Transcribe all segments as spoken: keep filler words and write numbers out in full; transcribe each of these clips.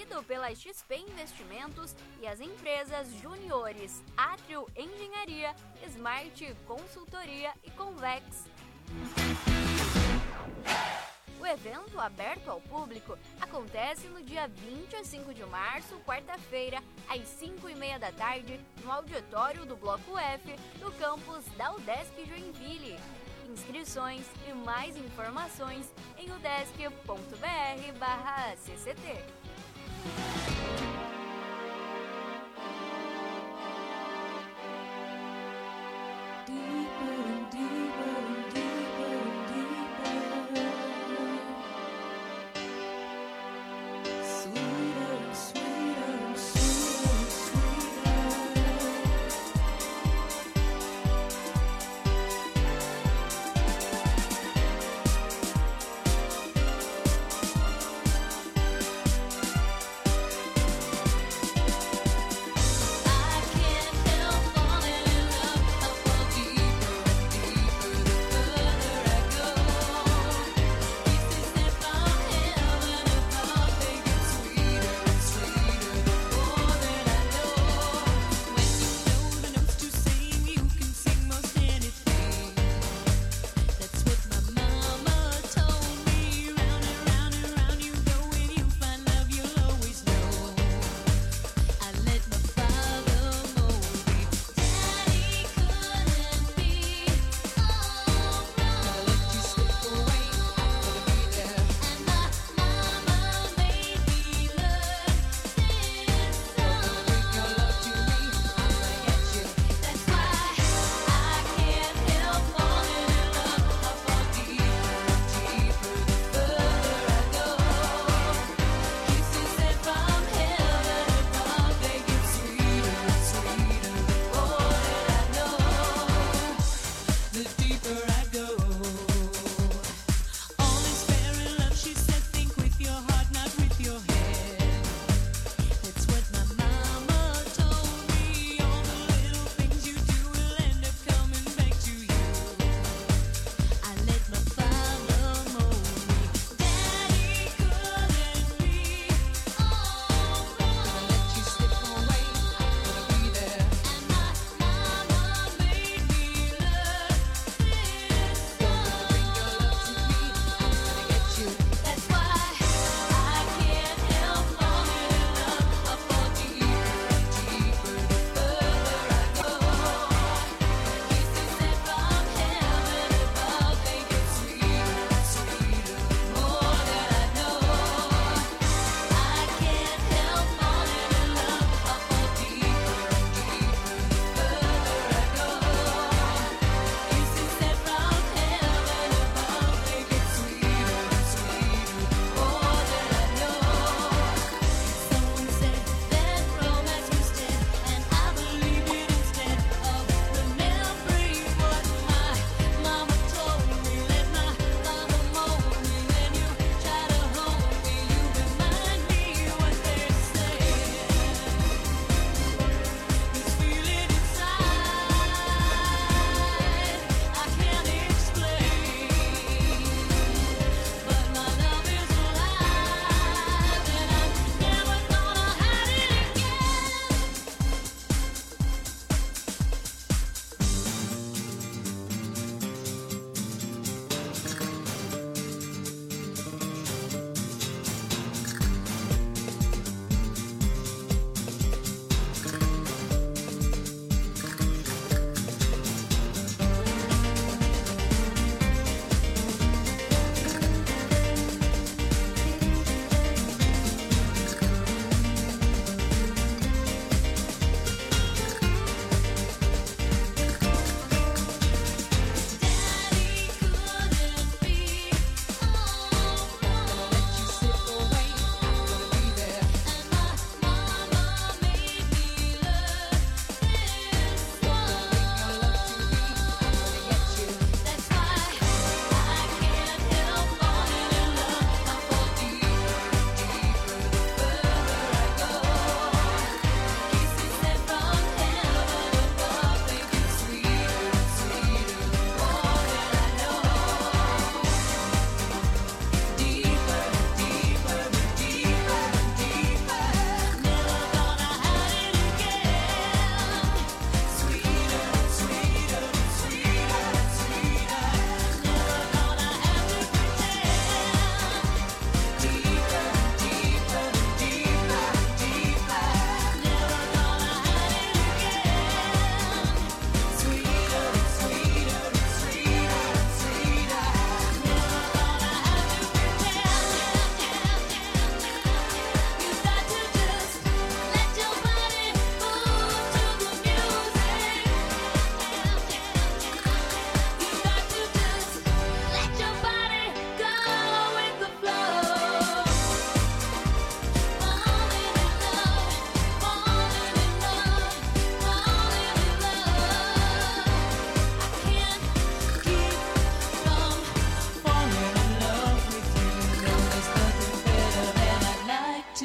promovido pela X P Investimentos e as empresas juniores Atrio Engenharia, Smart Consultoria e Convex. O evento, aberto ao público, acontece no dia vinte e cinco de março, quarta-feira, às cinco e meia da tarde, no auditório do Bloco F, do campus da Udesc Joinville. Inscrições e mais informações em udesc ponto br barra C C T.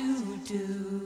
to do.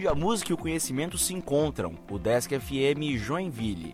onde a música e o conhecimento se encontram. O Desk F M Joinville.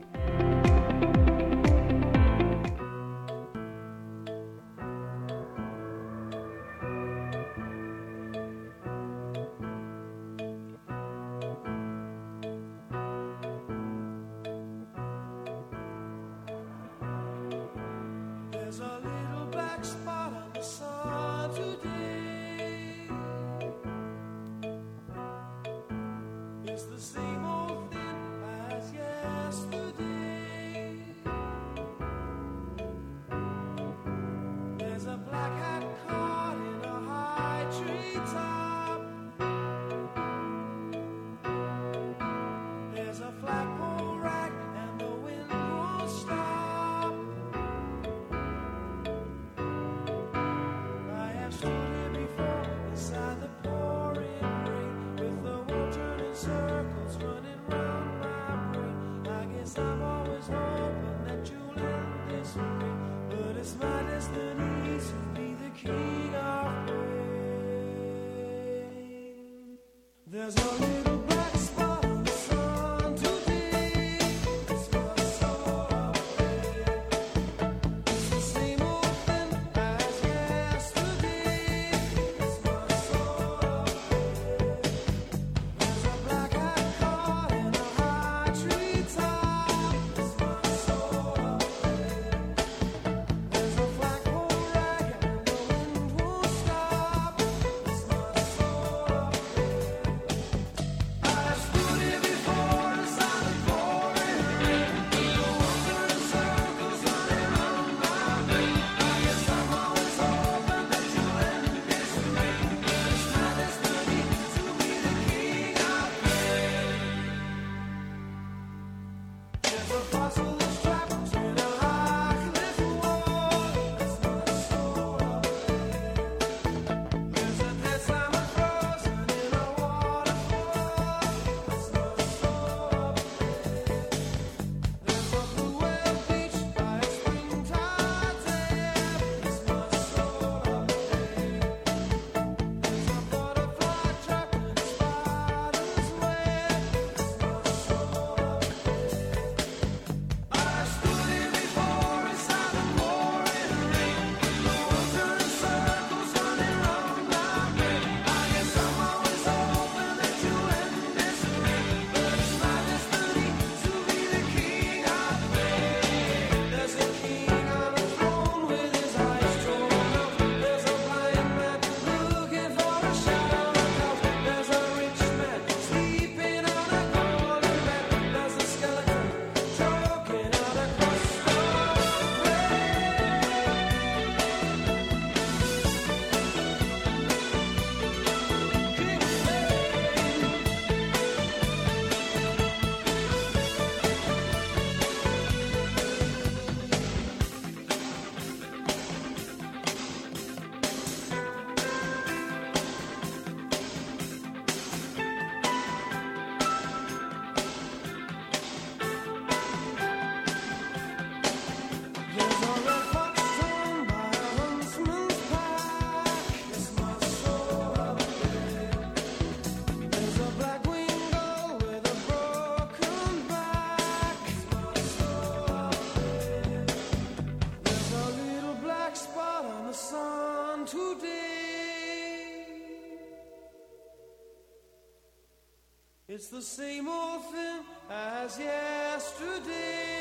It's the same old thing as yesterday.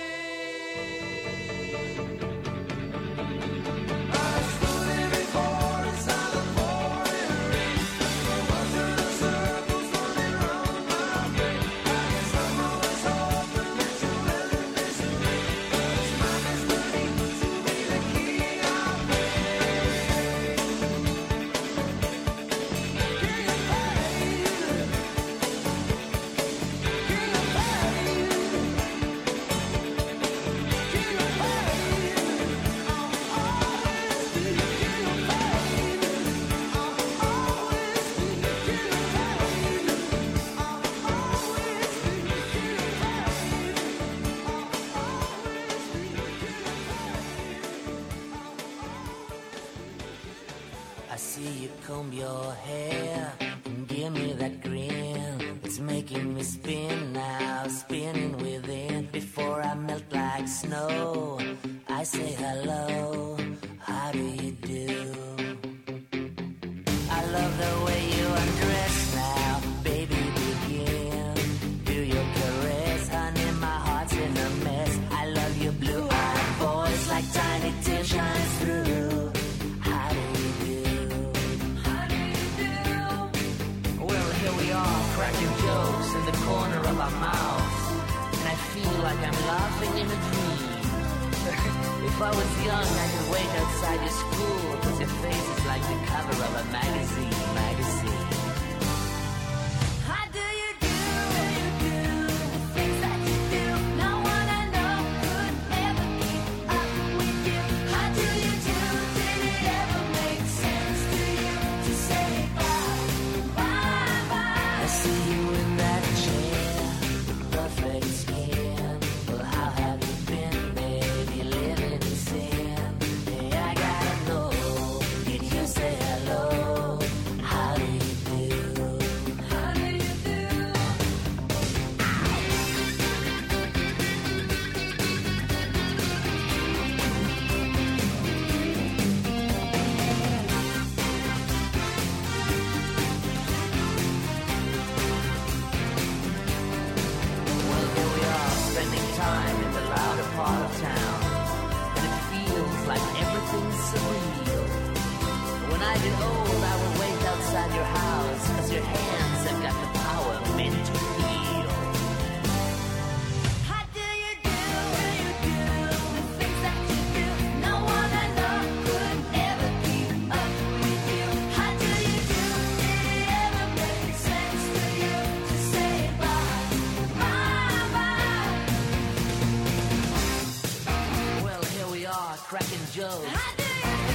I see you comb your hair and give me that grin. It's making me spin now, spinning within. Before I melt like snow, I say hello, how do you do? I love the way you undress now, baby, begin. Do your caress, honey, my heart's in a mess. I love your blue-eyed voice like Tiny Tim shines through. How do you do? How do you do? Well, here we are, cracking jokes in the corner of our mouths, and I feel like I'm laughing in a dream. If I was young, I could wait outside your school, cause your face is like the cover of a magazine, magazine. How do you do, you do, the things that you do? No one I know could ever keep up with you. How do you do, did it ever make sense to you to say bye, bye, bye? I see you in that chair, perfect skin. Well, how have you been, baby, living in sin? Hey, I gotta know, did you say hello? How do you do? How do you do? Well, here we are, spending time in the louder part of town, and it feels like everything's surreal. When I get old, I will wait outside your house, cause your hands have got the power meant to heal. How do you do, you do, the things that you do? No one I know could ever keep up with you. How do you do, did it ever make sense to you to say bye, bye, bye? Well, here we are, cracking jokes. How do you do?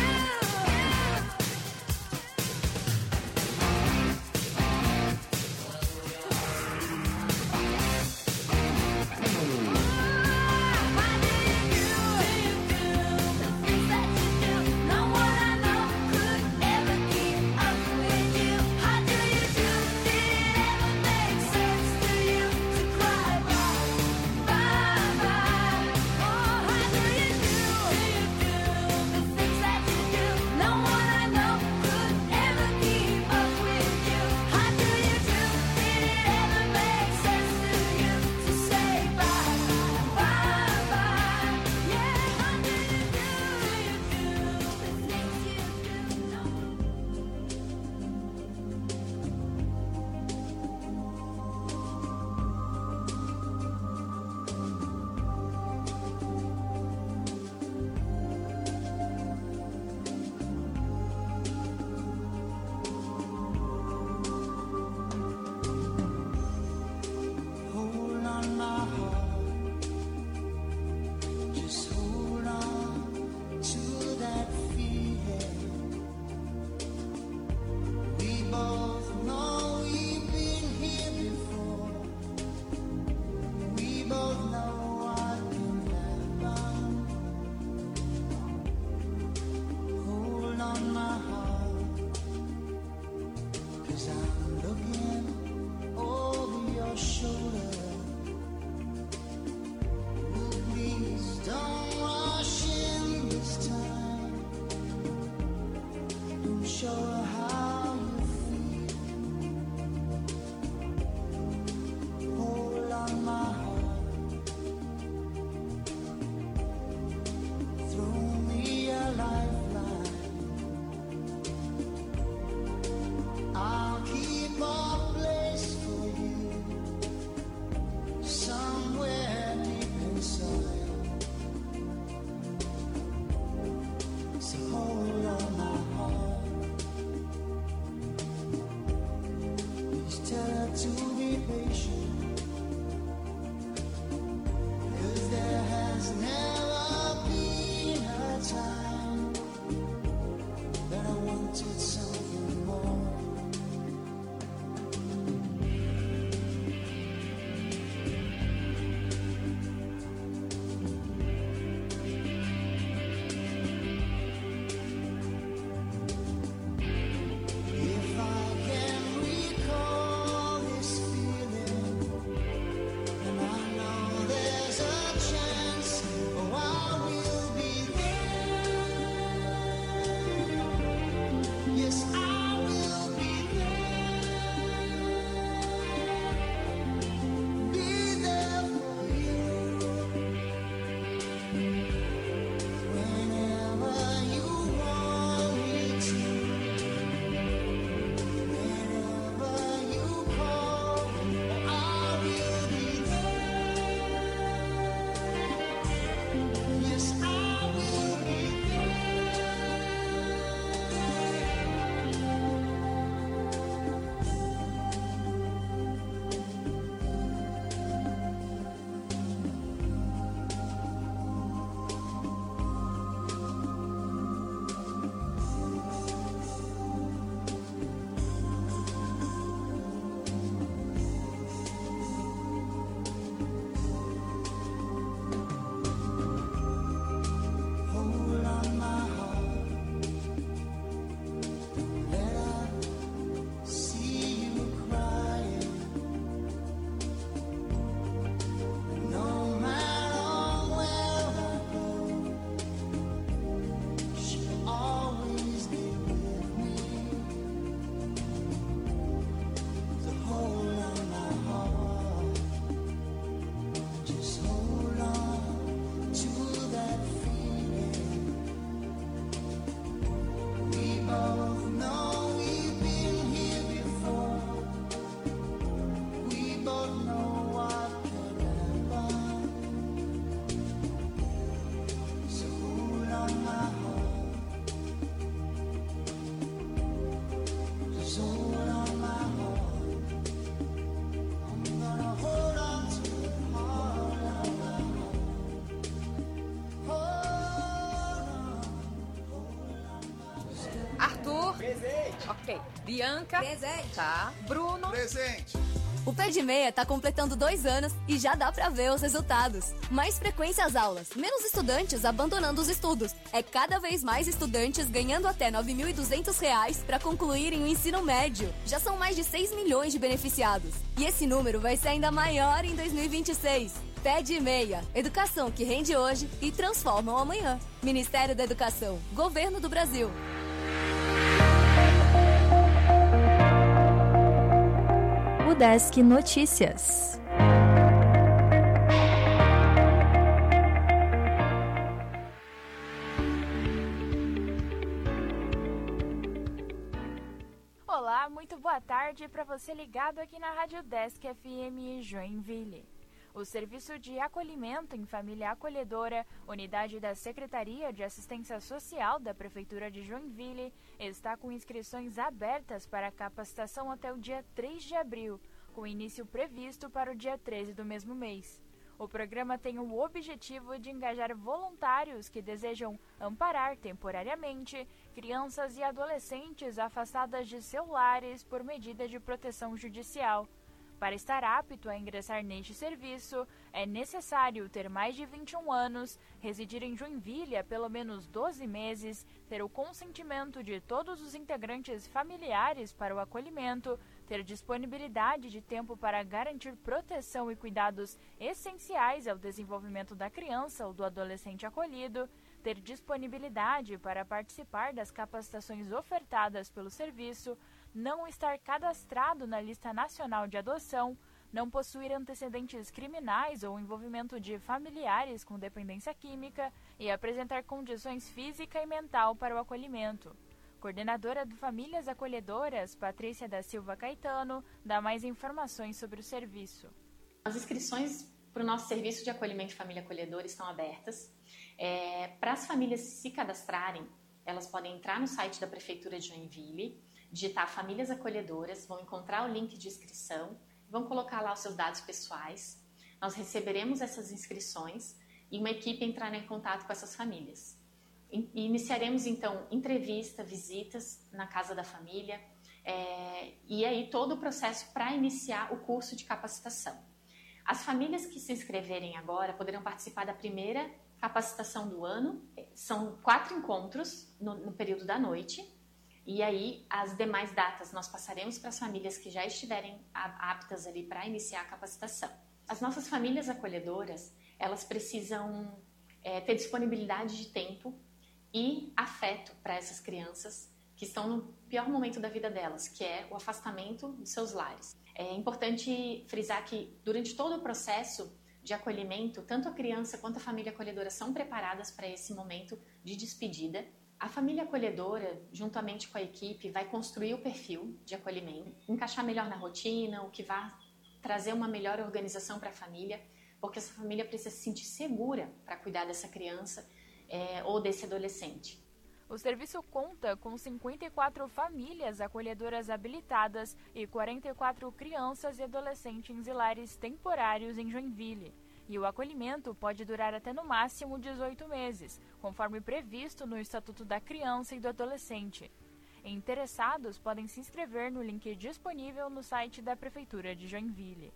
Hold on, my heart. Just hold on to that feeling. We both know we've been here before. We both know what can happen. Hold on, my heart. Cause I'm looking over your shoulder. Please don't rush in this time. Don't show her how you feel. Hold on, my heart. Throw me a lifeline. I'll keep a place for you somewhere deep inside. So hold on, my heart. Please tell her to be patient, 'cause there has never been a time that I wanted something more. If I can recall this Ok. Bianca. Presente. Tá. Bruno. Presente. O Pé de Meia tá completando dois anos e já dá pra ver os resultados. Mais frequência às aulas, menos estudantes abandonando os estudos. É cada vez mais estudantes ganhando até nove mil e duzentos reais pra concluírem o ensino médio. Já são mais de seis milhões de beneficiados. E esse número vai ser ainda maior em dois mil e vinte e seis. Pé de Meia, educação que rende hoje e transforma o amanhã. Ministério da Educação, Governo do Brasil. Udesc Notícias. Olá, muito boa tarde para você ligado aqui na Rádio Udesc F M Joinville. O Serviço de Acolhimento em Família Acolhedora, unidade da Secretaria de Assistência Social da Prefeitura de Joinville, está com inscrições abertas para capacitação até o dia três de abril, com início previsto para o dia treze do mesmo mês. O programa tem o objetivo de engajar voluntários que desejam amparar temporariamente crianças e adolescentes afastadas de seus lares por medida de proteção judicial. Para estar apto a ingressar neste serviço, é necessário ter mais de vinte e um anos, residir em Joinville há pelo menos doze meses, ter o consentimento de todos os integrantes familiares para o acolhimento, ter disponibilidade de tempo para garantir proteção e cuidados essenciais ao desenvolvimento da criança ou do adolescente acolhido, ter disponibilidade para participar das capacitações ofertadas pelo serviço, não estar cadastrado na lista nacional de adoção, não possuir antecedentes criminais ou envolvimento de familiares com dependência química e apresentar condições física e mental para o acolhimento. Coordenadora do Famílias Acolhedoras, Patrícia da Silva Caetano, dá mais informações sobre o serviço. As inscrições para o nosso serviço de acolhimento de família acolhedora estão abertas. É, para as famílias se cadastrarem, elas podem entrar no site da Prefeitura de Joinville, digitar Famílias Acolhedoras, vão encontrar o link de inscrição, vão colocar lá os seus dados pessoais. Nós receberemos essas inscrições e uma equipe entrará em contato com essas famílias. E iniciaremos, então, entrevista, visitas na casa da família é, e aí todo o processo para iniciar o curso de capacitação. As famílias que se inscreverem agora poderão participar da primeira capacitação do ano. São quatro encontros no, no período da noite. E aí, as demais datas nós passaremos para as famílias que já estiverem aptas ali para iniciar a capacitação. As nossas famílias acolhedoras, elas precisam é, ter disponibilidade de tempo e afeto para essas crianças que estão no pior momento da vida delas, que é o afastamento dos seus lares. É importante frisar que, durante todo o processo de acolhimento, tanto a criança quanto a família acolhedora são preparadas para esse momento de despedida. A família acolhedora, juntamente com a equipe, vai construir o perfil de acolhimento, encaixar melhor na rotina, o que vai trazer uma melhor organização para a família, porque essa família precisa se sentir segura para cuidar dessa criança é, ou desse adolescente. O serviço conta com cinquenta e quatro famílias acolhedoras habilitadas e quarenta e quatro crianças e adolescentes em lares temporários em Joinville. E o acolhimento pode durar até no máximo dezoito meses, conforme previsto no Estatuto da Criança e do Adolescente. Interessados podem se inscrever no link disponível no site da Prefeitura de Joinville.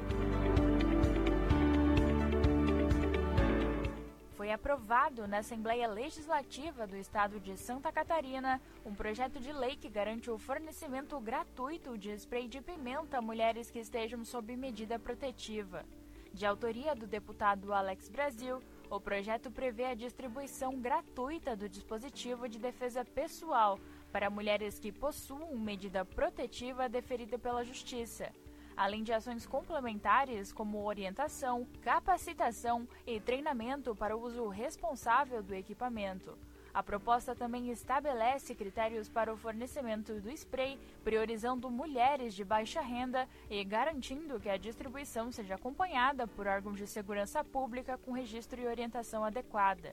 Foi aprovado na Assembleia Legislativa do Estado de Santa Catarina um projeto de lei que garante o fornecimento gratuito de spray de pimenta a mulheres que estejam sob medida protetiva. De autoria do deputado Alex Brasil, o projeto prevê a distribuição gratuita do dispositivo de defesa pessoal para mulheres que possuam medida protetiva deferida pela Justiça, além de ações complementares como orientação, capacitação e treinamento para o uso responsável do equipamento. A proposta também estabelece critérios para o fornecimento do spray, priorizando mulheres de baixa renda e garantindo que a distribuição seja acompanhada por órgãos de segurança pública com registro e orientação adequada.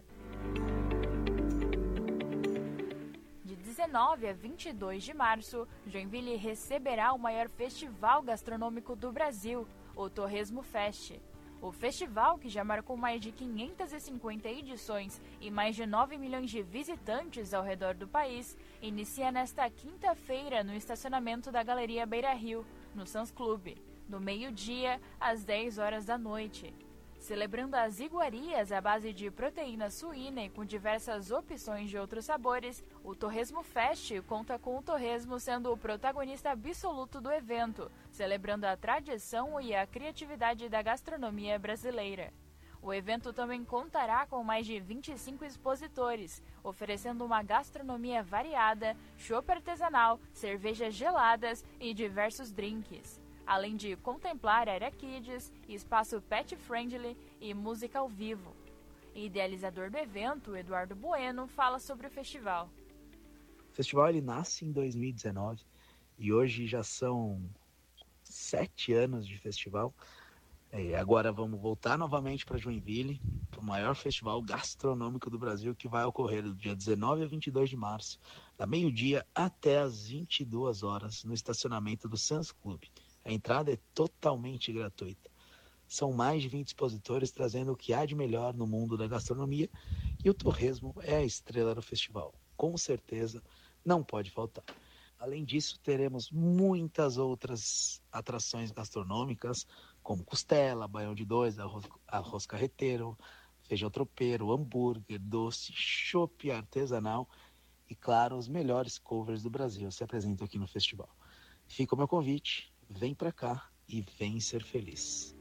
De dezenove a vinte e dois de março, Joinville receberá o maior festival gastronômico do Brasil, o Torresmo Fest. O festival, que já marcou mais de quinhentas e cinquenta edições e mais de nove milhões de visitantes ao redor do país, inicia nesta quinta-feira no estacionamento da Galeria Beira Rio, no Suns Club, do meio-dia às dez horas da noite. Celebrando as iguarias à base de proteína suína e com diversas opções de outros sabores, o Torresmo Fest conta com o torresmo sendo o protagonista absoluto do evento, celebrando a tradição e a criatividade da gastronomia brasileira. O evento também contará com mais de vinte e cinco expositores, oferecendo uma gastronomia variada, chopp artesanal, cervejas geladas e diversos drinks. Além de contemplar área kids, espaço pet friendly e música ao vivo. Idealizador do evento, Eduardo Bueno, fala sobre o festival. O festival ele nasce em dois mil e dezenove e hoje já são sete anos de festival. E agora vamos voltar novamente para Joinville, para o maior festival gastronômico do Brasil, que vai ocorrer do dia dezenove a vinte e dois de março, da meio-dia até às vinte e duas horas, no estacionamento do Suns Club. A entrada é totalmente gratuita. São mais de vinte expositores trazendo o que há de melhor no mundo da gastronomia e o torresmo é a estrela do festival. Com certeza, não pode faltar. Além disso, teremos muitas outras atrações gastronômicas, como costela, baião de dois, arroz, arroz carreteiro, feijão tropeiro, hambúrguer, doce, chopp artesanal e, claro, os melhores covers do Brasil se apresentam aqui no festival. Fica o meu convite. Vem pra cá e vem ser feliz.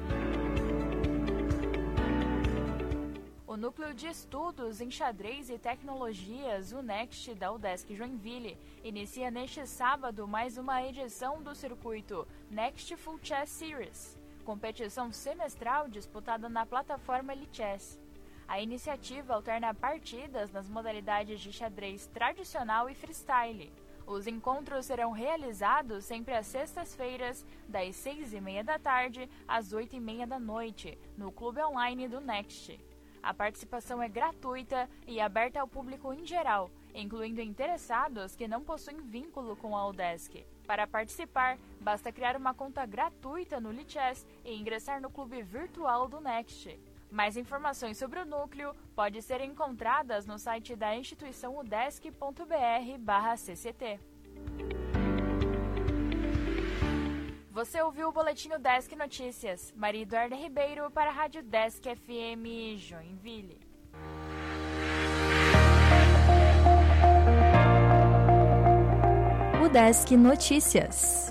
O Núcleo de Estudos em Xadrez e Tecnologias, o NEXT, da UDESC Joinville, inicia neste sábado mais uma edição do circuito NEXT Full Chess Series, competição semestral disputada na plataforma Lichess. A iniciativa alterna partidas nas modalidades de xadrez tradicional e freestyle. Os encontros serão realizados sempre às sextas-feiras, das seis e meia da tarde às oito e meia da noite, no clube online do NEXT. A participação é gratuita e aberta ao público em geral, incluindo interessados que não possuem vínculo com a UDESC. Para participar, basta criar uma conta gratuita no Lichess e ingressar no clube virtual do NEXT. Mais informações sobre o núcleo podem ser encontradas no site da instituição udesc ponto br barra C C T. Você ouviu o Boletim UDESC Notícias. Maria Eduarda Ribeiro para a Rádio UDESC F M Joinville. UDESC Notícias.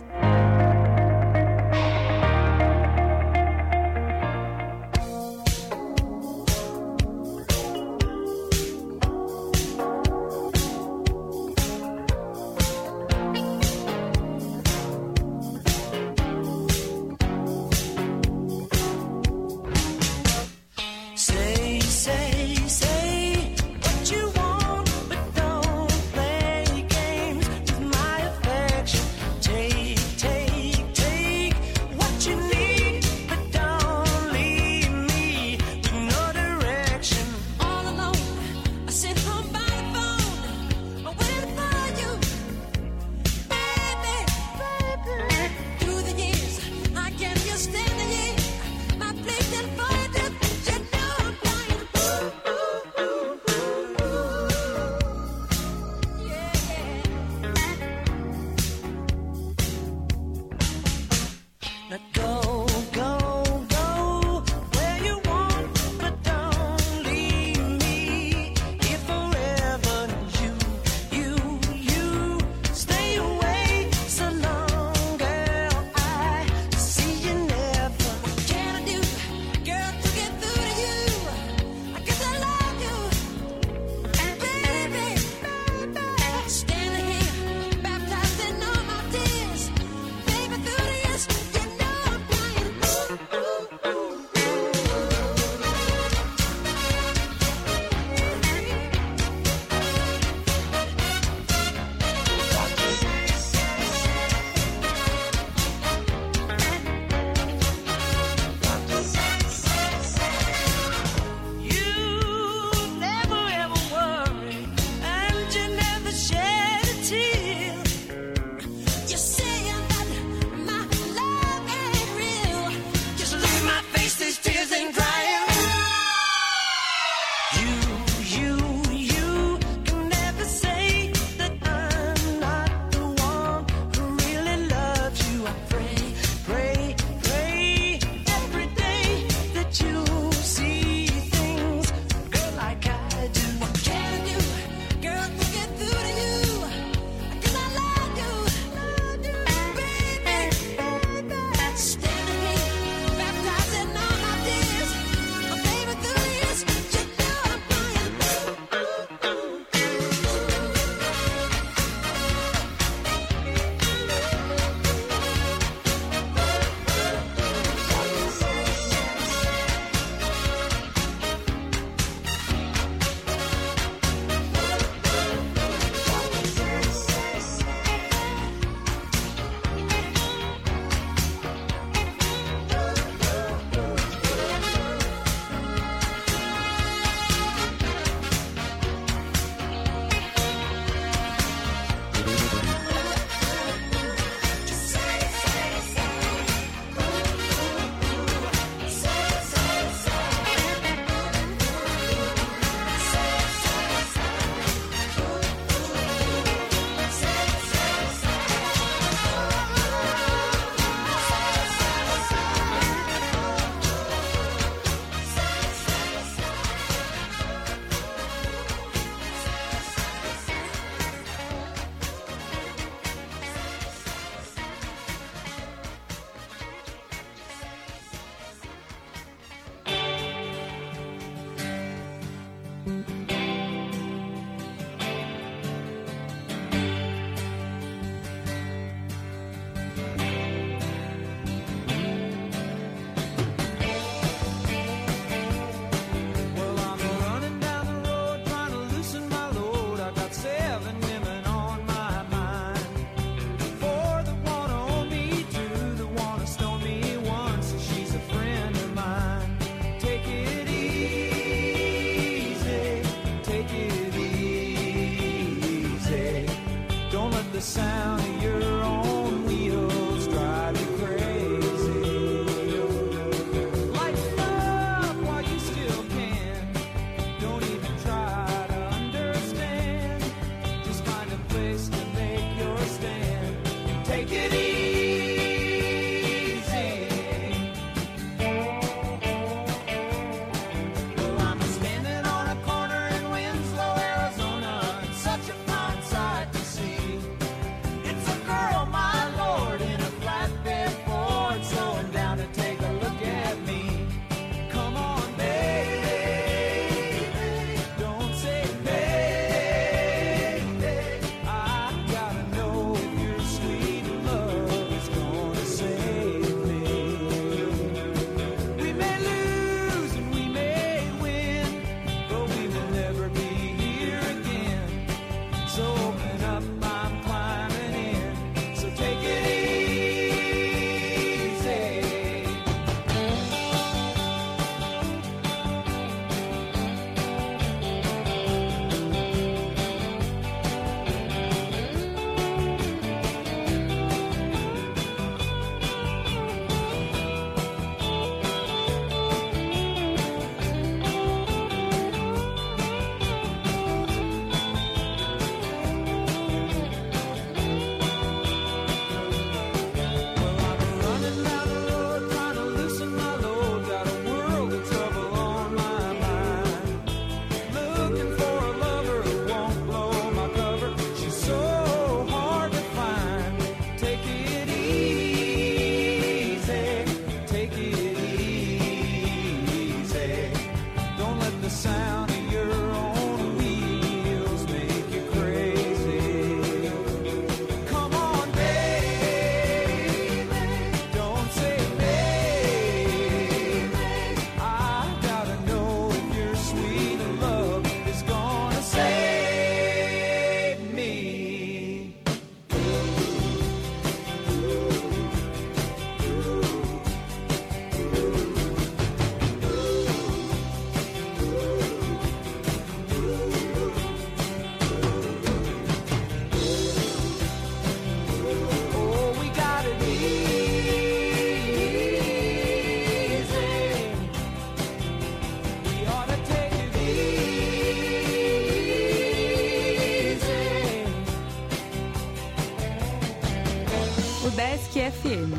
F M.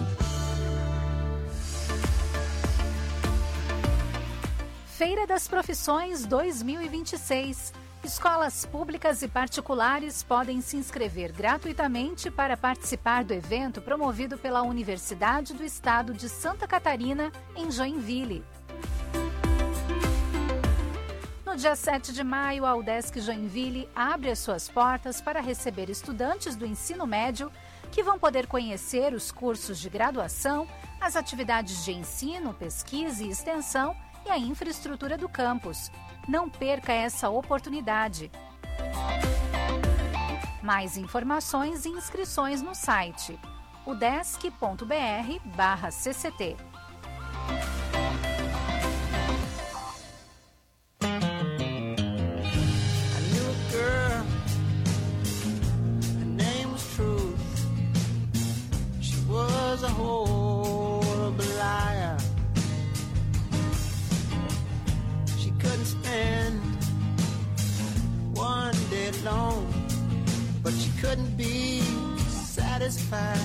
Feira das Profissões dois mil e vinte e seis. Escolas públicas e particulares podem se inscrever gratuitamente para participar do evento promovido pela Universidade do Estado de Santa Catarina, em Joinville. No dia sete de maio, a UDESC Joinville abre as suas portas para receber estudantes do ensino médio que vão poder conhecer os cursos de graduação, as atividades de ensino, pesquisa e extensão e a infraestrutura do campus. Não perca essa oportunidade. Mais informações e inscrições no site udesc ponto br barra C C T. A horrible liar. She couldn't spend one day alone, but she couldn't be satisfied.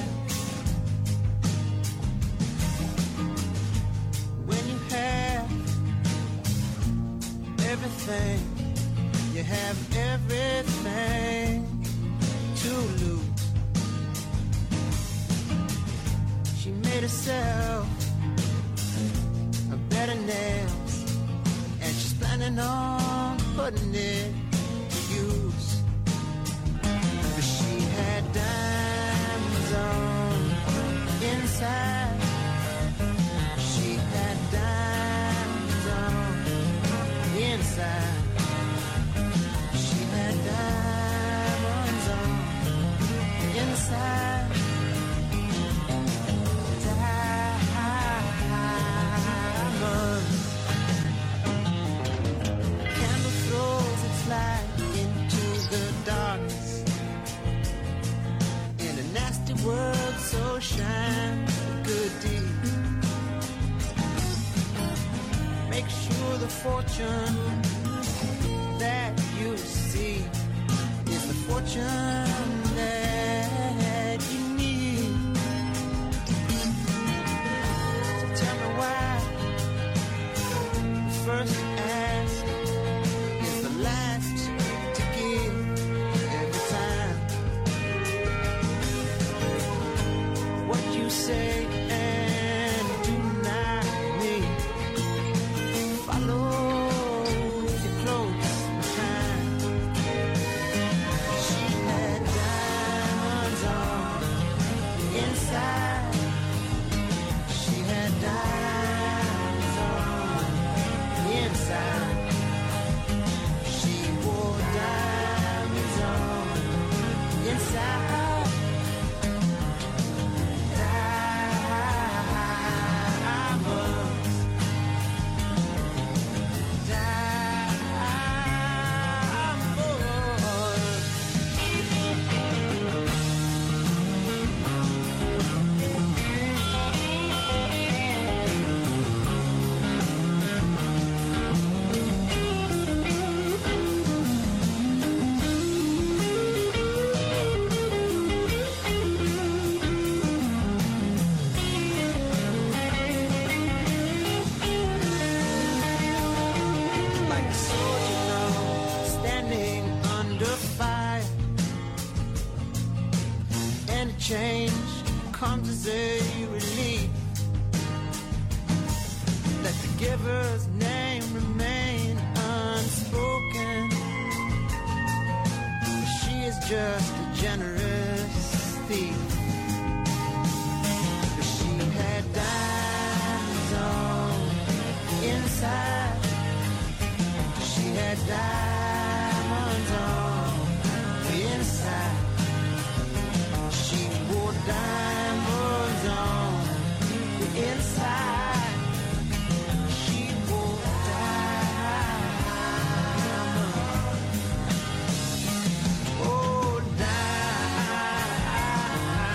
When you have everything, you have everything to lose. She made herself a bed of nails, and she's planning on putting it to use. But she had diamonds on inside. She had diamonds on inside. She had diamonds on inside. World so shine a good deed. Make sure the fortune that you see is the fortune that you need. So tell me why the first to ask is the last to give every time. What you say and do not mean. Follow your close behind. She had diamonds on inside. She had diamonds on inside. She wore diamonds on inside. Change comes as a relief. Let the giver's name remain unspoken. She is just a generous thief. But she had diamonds on inside. She had diamonds on inside. She wore diamonds on the inside. She wore diamonds. Oh, diamonds.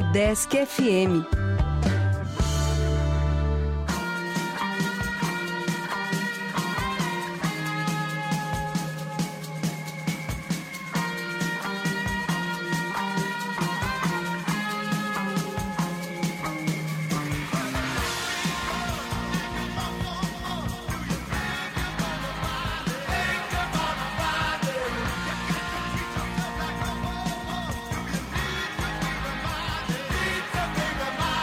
Desk F M. Think about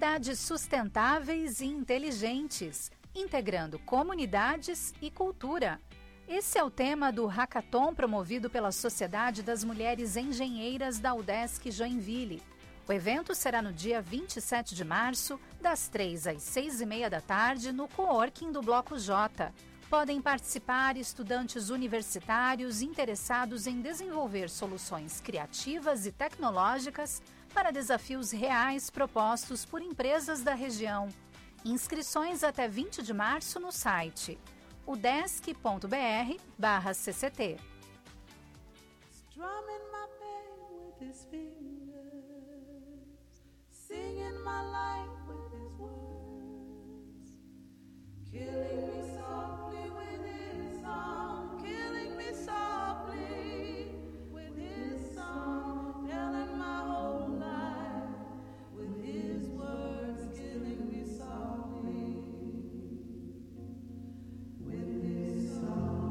Cidades sustentáveis e inteligentes, integrando comunidades e cultura. Esse é o tema do hackathon promovido pela Sociedade das Mulheres Engenheiras da UDESC Joinville. O evento será no dia vinte e sete de março, das três às seis e meia da tarde, no coworking do Bloco J. Podem participar estudantes universitários interessados em desenvolver soluções criativas e tecnológicas para desafios reais propostos por empresas da região. Inscrições até vinte de março no site udesc.br barra CCT. Strumming my pain with his fingers, singing my life with his words, killing me softly with his song, killing me softly with his song, telling my whole life with his words, killing me softly with his song.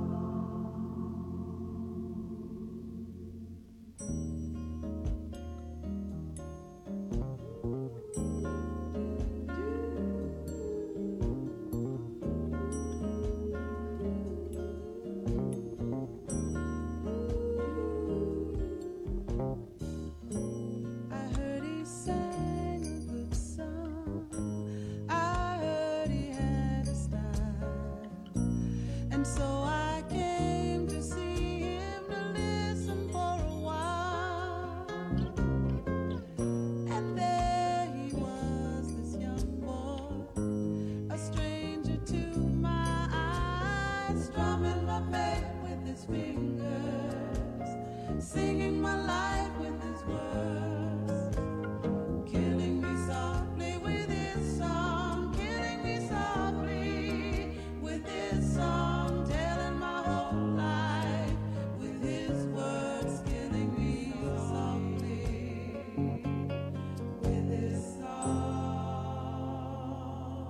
Singing my life with his words, killing me softly with his song, killing me softly with his song, telling my whole life with his words, killing me softly with his song.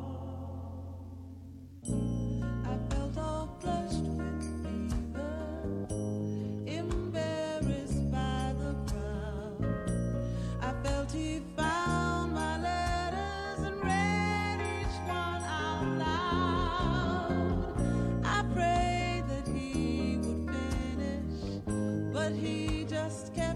I felt all flushed with fever, embarrassed by the crowd. I felt he found my letters and read each one out loud. I prayed that he would finish, but he just kept